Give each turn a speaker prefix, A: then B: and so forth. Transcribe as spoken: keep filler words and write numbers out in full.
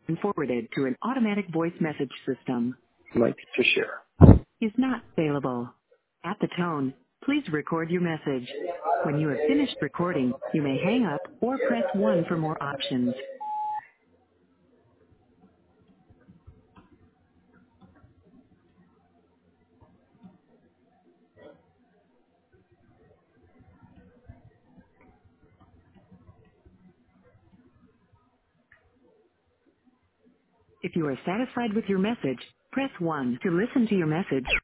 A: and forwarded to an automatic voice message system.
B: Like to share.
A: Is not available. At the tone, please record your message. When you have finished recording, you may hang up or press one for more options. If you are satisfied with your message, press one to listen to your message.